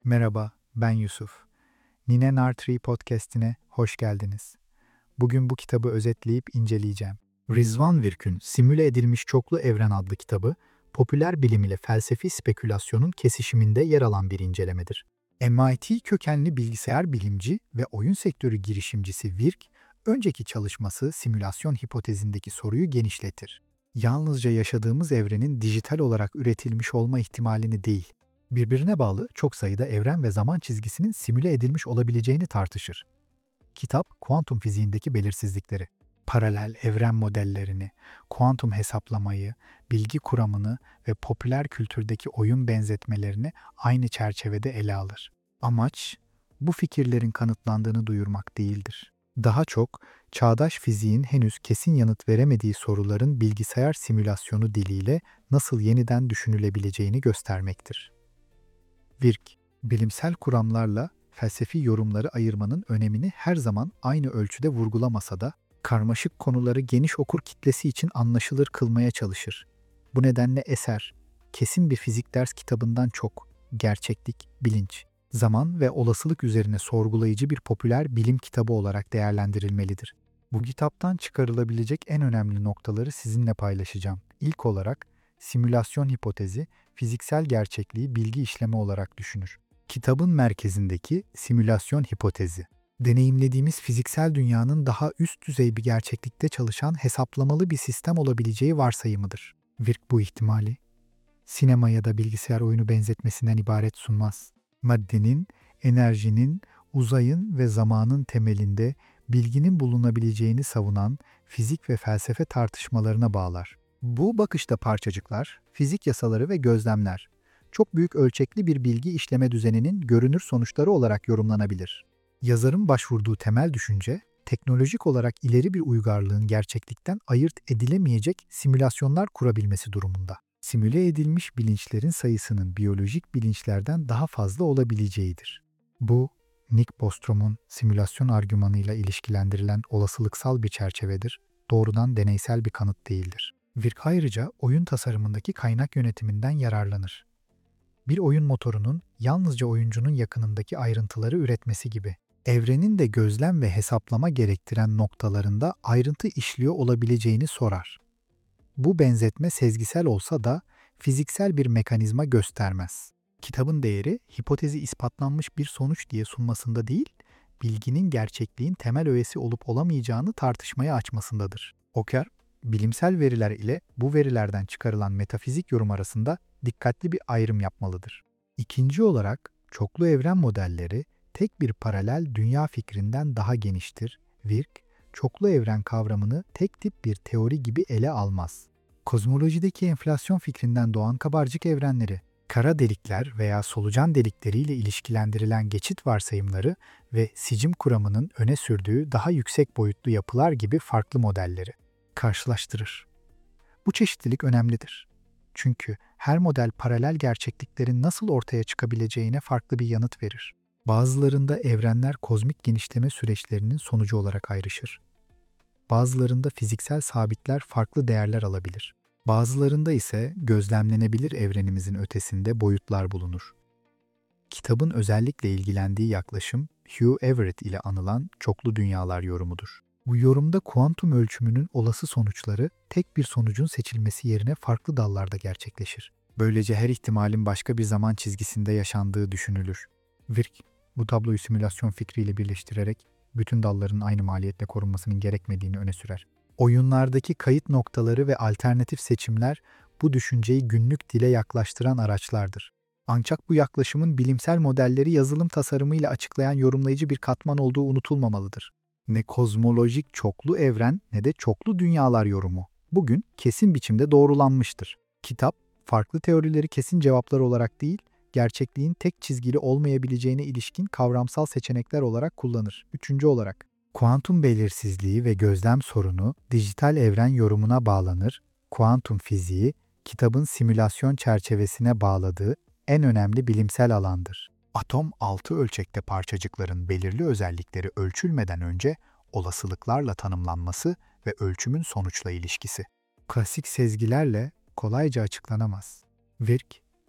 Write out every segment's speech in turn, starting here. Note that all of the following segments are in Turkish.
Merhaba, ben Yusuf. Nine Nartree podcast'ine hoş geldiniz. Bugün bu kitabı özetleyip inceleyeceğim. Rizvan Virk'ün Simüle Edilmiş Çoklu Evren adlı kitabı, popüler bilim ile felsefi spekülasyonun kesişiminde yer alan bir incelemedir. MIT kökenli bilgisayar bilimci ve oyun sektörü girişimcisi Virk, önceki çalışması simülasyon hipotezindeki soruyu genişletir. Yalnızca yaşadığımız evrenin dijital olarak üretilmiş olma ihtimalini değil, birbirine bağlı çok sayıda evren ve zaman çizgisinin simüle edilmiş olabileceğini tartışır. Kitap, kuantum fiziğindeki belirsizlikleri, paralel evren modellerini, kuantum hesaplamayı, bilgi kuramını ve popüler kültürdeki oyun benzetmelerini aynı çerçevede ele alır. Amaç, bu fikirlerin kanıtlandığını duyurmak değildir. Daha çok, çağdaş fiziğin henüz kesin yanıt veremediği soruların bilgisayar simülasyonu diliyle nasıl yeniden düşünülebileceğini göstermektir. Virk, bilimsel kuramlarla felsefi yorumları ayırmanın önemini her zaman aynı ölçüde vurgulamasa da, karmaşık konuları geniş okur kitlesi için anlaşılır kılmaya çalışır. Bu nedenle eser, kesin bir fizik ders kitabından çok, gerçeklik, bilinç, zaman ve olasılık üzerine sorgulayıcı bir popüler bilim kitabı olarak değerlendirilmelidir. Bu kitaptan çıkarılabilecek en önemli noktaları sizinle paylaşacağım. İlk olarak, simülasyon hipotezi, fiziksel gerçekliği bilgi işleme olarak düşünür. Kitabın merkezindeki simülasyon hipotezi, deneyimlediğimiz fiziksel dünyanın daha üst düzey bir gerçeklikte çalışan hesaplamalı bir sistem olabileceği varsayımıdır. Virk bu ihtimali, sinema ya da bilgisayar oyunu benzetmesinden ibaret sunmaz. Maddenin, enerjinin, uzayın ve zamanın temelinde bilginin bulunabileceğini savunan fizik ve felsefe tartışmalarına bağlar. Bu bakışta parçacıklar, fizik yasaları ve gözlemler, çok büyük ölçekli bir bilgi işleme düzeninin görünür sonuçları olarak yorumlanabilir. Yazarın başvurduğu temel düşünce, teknolojik olarak ileri bir uygarlığın gerçeklikten ayırt edilemeyecek simülasyonlar kurabilmesi durumunda. Simüle edilmiş bilinçlerin sayısının biyolojik bilinçlerden daha fazla olabileceğidir. Bu, Nick Bostrom'un simülasyon argümanıyla ilişkilendirilen olasılıksal bir çerçevedir, doğrudan deneysel bir kanıt değildir. Virk ayrıca oyun tasarımındaki kaynak yönetiminden yararlanır. Bir oyun motorunun yalnızca oyuncunun yakınındaki ayrıntıları üretmesi gibi, evrenin de gözlem ve hesaplama gerektiren noktalarında ayrıntı işliyor olabileceğini sorar. Bu benzetme sezgisel olsa da fiziksel bir mekanizma göstermez. Kitabın değeri, hipotezi ispatlanmış bir sonuç diye sunmasında değil, bilginin gerçekliğin temel öğesi olup olamayacağını tartışmaya açmasındadır. Oker, bilimsel veriler ile bu verilerden çıkarılan metafizik yorum arasında dikkatli bir ayrım yapmalıdır. İkinci olarak, çoklu evren modelleri tek bir paralel dünya fikrinden daha geniştir. Virk, çoklu evren kavramını tek tip bir teori gibi ele almaz. Kozmolojideki enflasyon fikrinden doğan kabarcık evrenleri, kara delikler veya solucan delikleriyle ilişkilendirilen geçit varsayımları ve sicim kuramının öne sürdüğü daha yüksek boyutlu yapılar gibi farklı modelleri karşılaştırır. Bu çeşitlilik önemlidir. Çünkü her model paralel gerçekliklerin nasıl ortaya çıkabileceğine farklı bir yanıt verir. Bazılarında evrenler kozmik genişleme süreçlerinin sonucu olarak ayrışır. Bazılarında fiziksel sabitler farklı değerler alabilir. Bazılarında ise gözlemlenebilir evrenimizin ötesinde boyutlar bulunur. Kitabın özellikle ilgilendiği yaklaşım, Hugh Everett ile anılan çoklu dünyalar yorumudur. Bu yorumda kuantum ölçümünün olası sonuçları tek bir sonucun seçilmesi yerine farklı dallarda gerçekleşir. Böylece her ihtimalin başka bir zaman çizgisinde yaşandığı düşünülür. Virk, bu tabloyu simülasyon fikriyle birleştirerek bütün dalların aynı maliyetle korunmasının gerekmediğini öne sürer. Oyunlardaki kayıt noktaları ve alternatif seçimler bu düşünceyi günlük dile yaklaştıran araçlardır. Ancak bu yaklaşımın bilimsel modelleri yazılım tasarımıyla açıklayan yorumlayıcı bir katman olduğu unutulmamalıdır. Ne kozmolojik çoklu evren ne de çoklu dünyalar yorumu bugün kesin biçimde doğrulanmıştır. Kitap, farklı teorileri kesin cevaplar olarak değil, gerçekliğin tek çizgili olmayabileceğine ilişkin kavramsal seçenekler olarak kullanır. Üçüncü olarak, kuantum belirsizliği ve gözlem sorunu dijital evren yorumuna bağlanır. Kuantum fiziği, kitabın simülasyon çerçevesine bağladığı en önemli bilimsel alandır. Atom 6 ölçekte parçacıkların belirli özellikleri ölçülmeden önce olasılıklarla tanımlanması ve ölçümün sonuçla ilişkisi. Klasik sezgilerle kolayca açıklanamaz. Virk,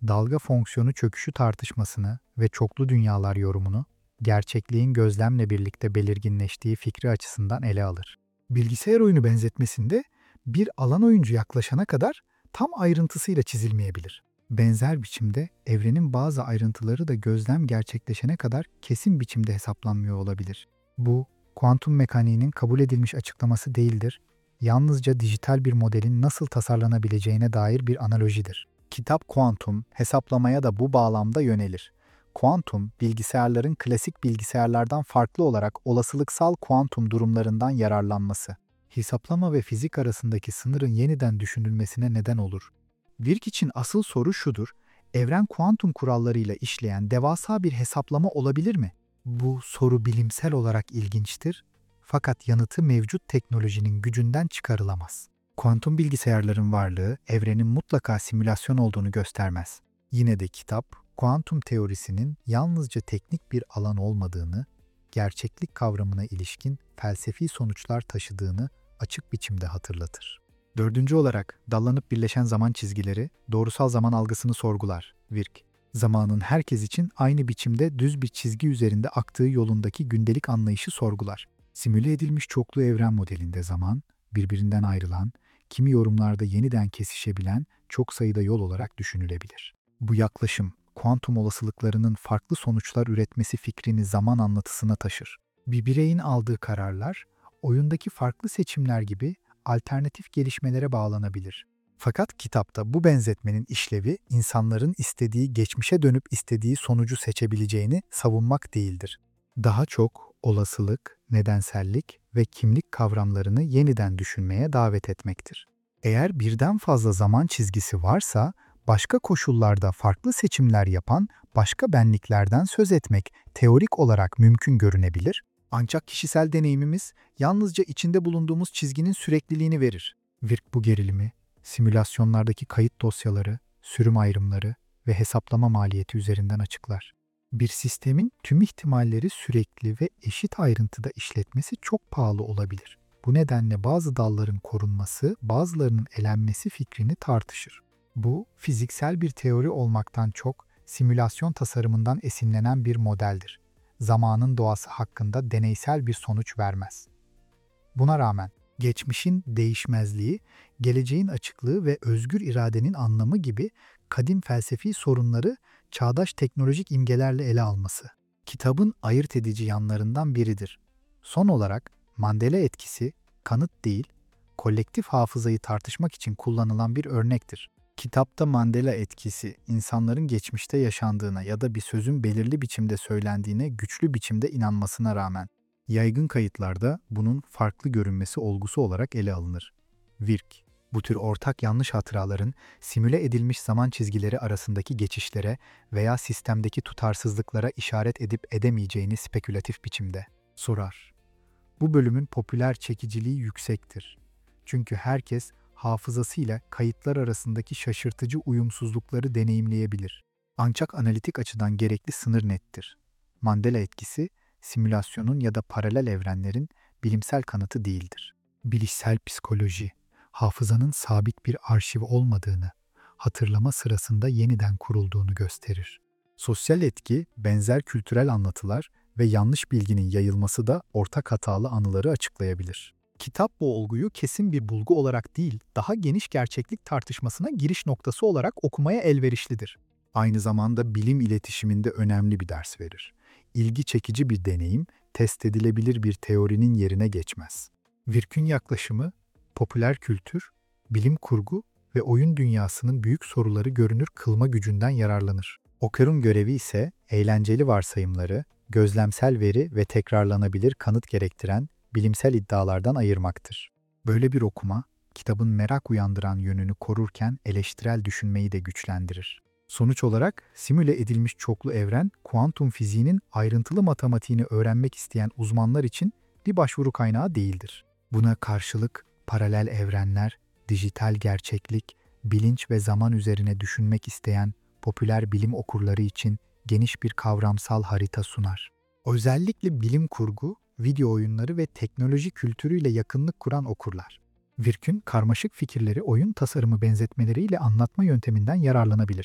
dalga fonksiyonu çöküşü tartışmasını ve çoklu dünyalar yorumunu, gerçekliğin gözlemle birlikte belirginleştiği fikri açısından ele alır. Bilgisayar oyunu benzetmesinde bir alan oyuncu yaklaşana kadar tam ayrıntısıyla çizilmeyebilir. Benzer biçimde evrenin bazı ayrıntıları da gözlem gerçekleşene kadar kesin biçimde hesaplanmıyor olabilir. Bu, kuantum mekaniğinin kabul edilmiş açıklaması değildir, yalnızca dijital bir modelin nasıl tasarlanabileceğine dair bir analojidir. Kitap Kuantum, hesaplamaya da bu bağlamda yönelir. Kuantum, bilgisayarların klasik bilgisayarlardan farklı olarak olasılıksal kuantum durumlarından yararlanması, hesaplama ve fizik arasındaki sınırın yeniden düşünülmesine neden olur. Wirk için asıl soru şudur: evren kuantum kurallarıyla işleyen devasa bir hesaplama olabilir mi? Bu soru bilimsel olarak ilginçtir, fakat yanıtı mevcut teknolojinin gücünden çıkarılamaz. Kuantum bilgisayarların varlığı evrenin mutlaka simülasyon olduğunu göstermez. Yine de kitap, kuantum teorisinin yalnızca teknik bir alan olmadığını, gerçeklik kavramına ilişkin felsefi sonuçlar taşıdığını açık biçimde hatırlatır. Dördüncü olarak, dallanıp birleşen zaman çizgileri, doğrusal zaman algısını sorgular. Wirk, zamanın herkes için aynı biçimde düz bir çizgi üzerinde aktığı yolundaki gündelik anlayışı sorgular. Simüle edilmiş çoklu evren modelinde zaman, birbirinden ayrılan, kimi yorumlarda yeniden kesişebilen çok sayıda yol olarak düşünülebilir. Bu yaklaşım, kuantum olasılıklarının farklı sonuçlar üretmesi fikrini zaman anlatısına taşır. Bir bireyin aldığı kararlar, oyundaki farklı seçimler gibi alternatif gelişmelere bağlanabilir. Fakat kitapta bu benzetmenin işlevi, insanların istediği geçmişe dönüp istediği sonucu seçebileceğini savunmak değildir. Daha çok olasılık, nedensellik ve kimlik kavramlarını yeniden düşünmeye davet etmektir. Eğer birden fazla zaman çizgisi varsa, başka koşullarda farklı seçimler yapan başka benliklerden söz etmek teorik olarak mümkün görünebilir, ancak kişisel deneyimimiz yalnızca içinde bulunduğumuz çizginin sürekliliğini verir. Wirk bu gerilimi, simülasyonlardaki kayıt dosyaları, sürüm ayrımları ve hesaplama maliyeti üzerinden açıklar. Bir sistemin tüm ihtimalleri sürekli ve eşit ayrıntıda işletmesi çok pahalı olabilir. Bu nedenle bazı dalların korunması, bazılarının elenmesi fikrini tartışır. Bu, fiziksel bir teori olmaktan çok simülasyon tasarımından esinlenen bir modeldir. Zamanın doğası hakkında deneysel bir sonuç vermez. Buna rağmen, geçmişin değişmezliği, geleceğin açıklığı ve özgür iradenin anlamı gibi kadim felsefi sorunları çağdaş teknolojik imgelerle ele alması, kitabın ayırt edici yanlarından biridir. Son olarak, Mandela etkisi, kanıt değil, kolektif hafızayı tartışmak için kullanılan bir örnektir. Kitapta Mandela etkisi, insanların geçmişte yaşandığına ya da bir sözün belirli biçimde söylendiğine güçlü biçimde inanmasına rağmen, yaygın kayıtlarda bunun farklı görünmesi olgusu olarak ele alınır. Wirk, bu tür ortak yanlış hatıraların simüle edilmiş zaman çizgileri arasındaki geçişlere veya sistemdeki tutarsızlıklara işaret edip edemeyeceğini spekülatif biçimde sorar. Bu bölümün popüler çekiciliği yüksektir. Çünkü herkes hafızasıyla kayıtlar arasındaki şaşırtıcı uyumsuzlukları deneyimleyebilir. Ancak analitik açıdan gerekli sınır nettir. Mandela etkisi, simülasyonun ya da paralel evrenlerin bilimsel kanıtı değildir. Bilişsel psikoloji, hafızanın sabit bir arşiv olmadığını, hatırlama sırasında yeniden kurulduğunu gösterir. Sosyal etki, benzer kültürel anlatılar ve yanlış bilginin yayılması da ortak hatalı anıları açıklayabilir. Kitap bu olguyu kesin bir bulgu olarak değil, daha geniş gerçeklik tartışmasına giriş noktası olarak okumaya elverişlidir. Aynı zamanda bilim iletişiminde önemli bir ders verir. İlgi çekici bir deneyim, test edilebilir bir teorinin yerine geçmez. Wirk'ün yaklaşımı, popüler kültür, bilim kurgu ve oyun dünyasının büyük soruları görünür kılma gücünden yararlanır. Okurun görevi ise eğlenceli varsayımları, gözlemsel veri ve tekrarlanabilir kanıt gerektiren bilimsel iddialardan ayırmaktır. Böyle bir okuma, kitabın merak uyandıran yönünü korurken eleştirel düşünmeyi de güçlendirir. Sonuç olarak simüle edilmiş çoklu evren, kuantum fiziğinin ayrıntılı matematiğini öğrenmek isteyen uzmanlar için bir başvuru kaynağı değildir. Buna karşılık paralel evrenler, dijital gerçeklik, bilinç ve zaman üzerine düşünmek isteyen popüler bilim okurları için geniş bir kavramsal harita sunar. Özellikle bilim kurgu, video oyunları ve teknoloji kültürüyle yakınlık kuran okurlar. Wirk'ün karmaşık fikirleri oyun tasarımı benzetmeleriyle anlatma yönteminden yararlanabilir.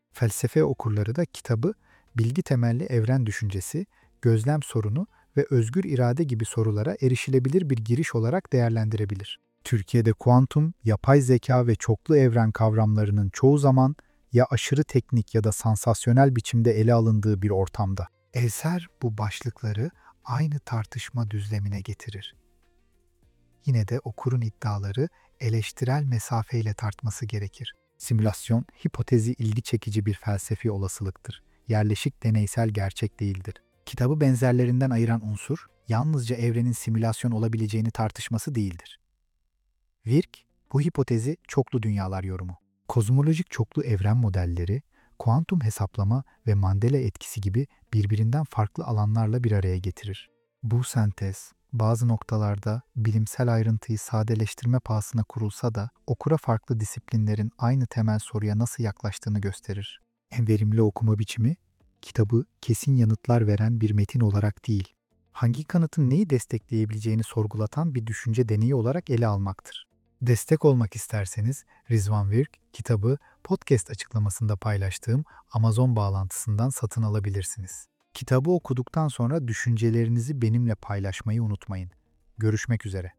Felsefe okurları da kitabı bilgi temelli evren düşüncesi, gözlem sorunu ve özgür irade gibi sorulara erişilebilir bir giriş olarak değerlendirebilir. Türkiye'de kuantum, yapay zeka ve çoklu evren kavramlarının çoğu zaman ya aşırı teknik ya da sansasyonel biçimde ele alındığı bir ortamda. Eser bu başlıkları aynı tartışma düzlemine getirir. Yine de okurun iddiaları eleştirel mesafeyle tartması gerekir. Simülasyon, hipotezi ilgi çekici bir felsefi olasılıktır. Yerleşik deneysel gerçek değildir. Kitabı benzerlerinden ayıran unsur, yalnızca evrenin simülasyon olabileceğini tartışması değildir. Wirk, bu hipotezi çoklu dünyalar yorumu. Kozmolojik çoklu evren modelleri, kuantum hesaplama ve Mandela etkisi gibi birbirinden farklı alanlarla bir araya getirir. Bu sentez, bazı noktalarda bilimsel ayrıntıyı sadeleştirme pahasına kurulsa da okura farklı disiplinlerin aynı temel soruya nasıl yaklaştığını gösterir. En verimli okuma biçimi, kitabı kesin yanıtlar veren bir metin olarak değil, hangi kanıtın neyi destekleyebileceğini sorgulatan bir düşünce deneyi olarak ele almaktır. Destek olmak isterseniz Rizvan Virk kitabı podcast açıklamasında paylaştığım Amazon bağlantısından satın alabilirsiniz. Kitabı okuduktan sonra düşüncelerinizi benimle paylaşmayı unutmayın. Görüşmek üzere.